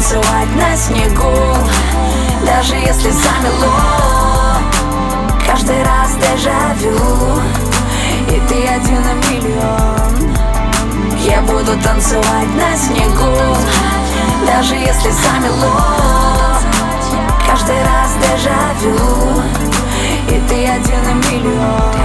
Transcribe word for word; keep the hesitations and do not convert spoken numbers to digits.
танцевать на снегу, даже если замело. Каждый раз дежавю, и ты один на миллион. Я буду танцевать на снегу, даже если замело. Каждый раз дежавю, и ты один на миллион.